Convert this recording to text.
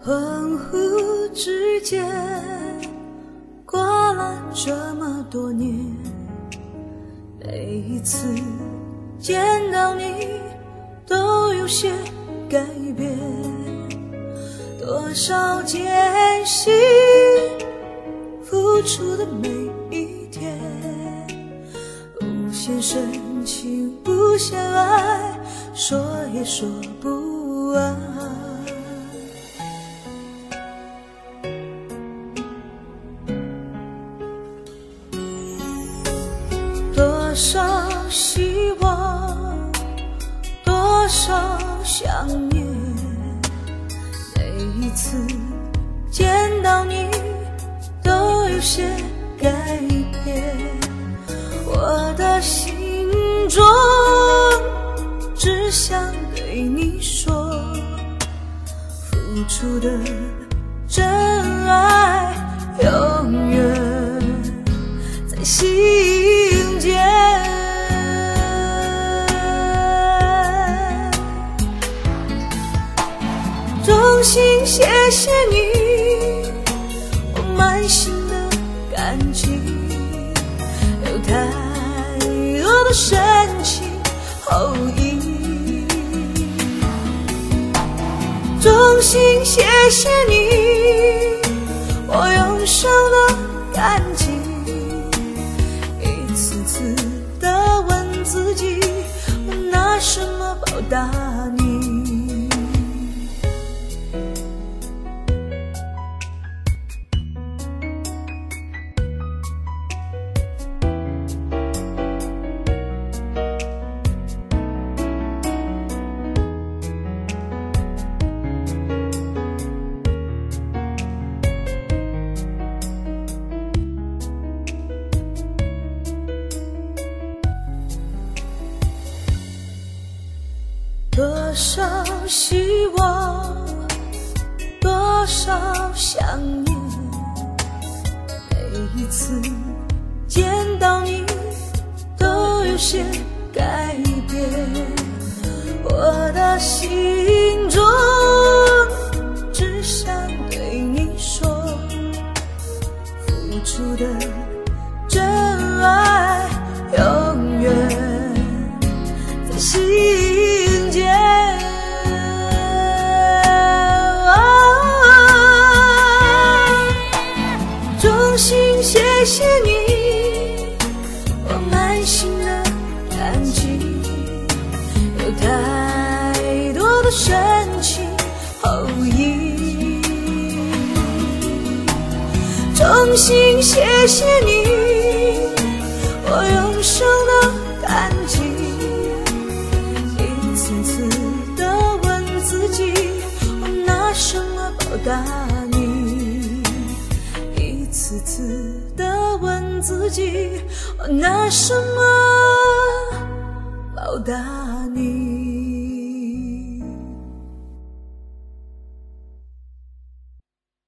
恍惚之间，过了这么多年，每一次见到你都有些改变，多少艰辛付出的每一天，无限深情无限爱，说也说不完。多少希望，多少想念，每一次见到你都有些改变，我的心中只想对你说，付出的真爱永远在心间。衷心谢谢你，我满心的感激，有太多的深情厚谊。衷心谢谢你，我用手的感激，一次次的问自己，我拿什么报答你？多少希望，多少想念，每一次见到你都有些改变，我的心中只想对你说，付出的真爱永远在心间。衷心谢谢你，我满心的感激，有太多的深情厚谊。衷心谢谢你，我用手的感激，一次次的问自己，我拿什么报答你？一次次的问自己，我拿什么报答你？